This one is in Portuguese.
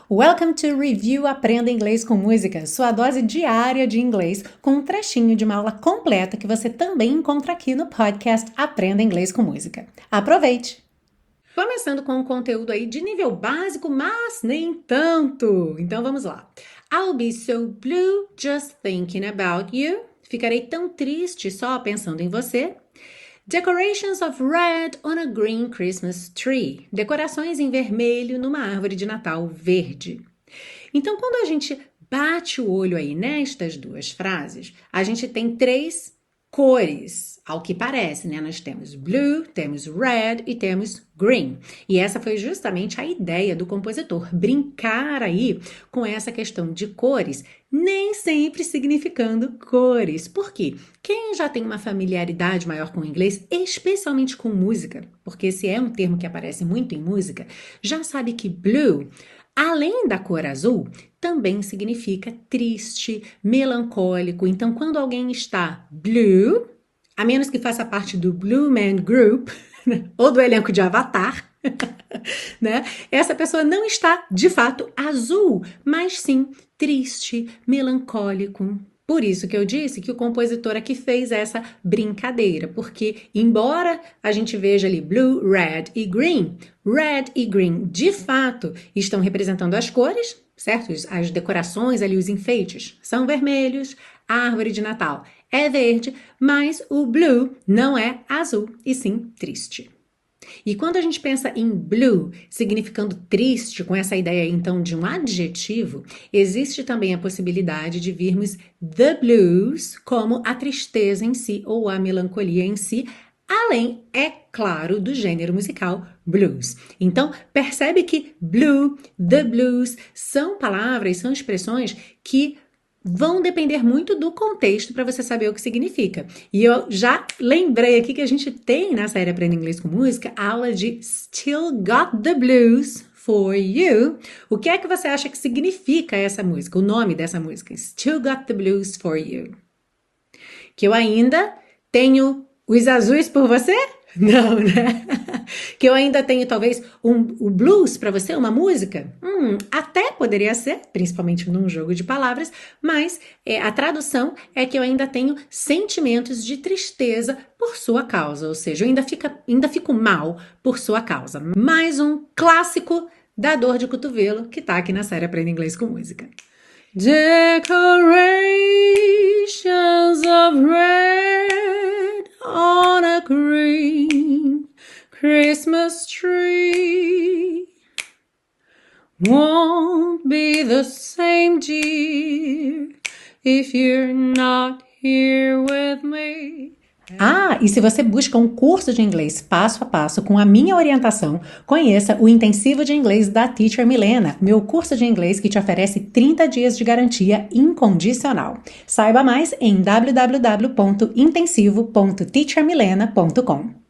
Welcome to Review Aprenda Inglês com Música, sua dose diária de inglês com um trechinho de uma aula completa que você também encontra aqui no podcast Aprenda Inglês com Música. Aproveite! Começando com um conteúdo aí de nível básico, mas nem tanto. Então vamos lá. I'll be so blue just thinking about you. Ficarei tão triste só pensando em você. Decorations of red on a green Christmas tree. Decorações em vermelho numa árvore de Natal verde. Então, quando a gente bate o olho aí nestas duas frases, a gente tem três cores, ao que parece, né? Nós temos blue, temos red e temos green. E essa foi justamente a ideia do compositor, brincar aí com essa questão de cores, nem sempre significando cores. Por quê? Quem já tem uma familiaridade maior com o inglês, especialmente com música, porque esse é um termo que aparece muito em música, já sabe que blue, além da cor azul, também significa triste, melancólico. Então, quando alguém está blue, a menos que faça parte do Blue Man Group, ou do elenco de Avatar, né? Essa pessoa não está, de fato, azul, mas sim triste, melancólico. Por isso que eu disse que o compositor aqui fez essa brincadeira, porque embora a gente veja ali blue, red e green, de fato, estão representando as cores, certo? As decorações ali, os enfeites, são vermelhos, a árvore de Natal é verde, mas o blue não é azul, e sim triste. E quando a gente pensa em blue, significando triste, com essa ideia então de um adjetivo, existe também a possibilidade de virmos the blues como a tristeza em si ou a melancolia em si, além, é claro, do gênero musical blues. Então, percebe que blue, the blues, são palavras, são expressões que vão depender muito do contexto para você saber o que significa. E eu já lembrei aqui que a gente tem na série Aprenda Inglês com Música a aula de Still Got the Blues for You. O que é que você acha que significa essa música, o nome dessa música? Still Got the Blues for You. Que eu ainda tenho os azuis por você? Não, né? Que eu ainda tenho talvez o blues para você, uma música? Até poderia ser, principalmente num jogo de palavras, mas a tradução é que eu ainda tenho sentimentos de tristeza por sua causa, ou seja, eu ainda fico mal por sua causa. Mais um clássico da dor de cotovelo que tá aqui na série Aprenda Inglês com Música. Decorations of red on a green Christmas tree won't be the same, dear, if you're not here with me. E se você busca um curso de inglês passo a passo com a minha orientação, conheça o Intensivo de Inglês da Teacher Milena, meu curso de inglês que te oferece 30 dias de garantia incondicional. Saiba mais em www.intensivo.teachermilena.com.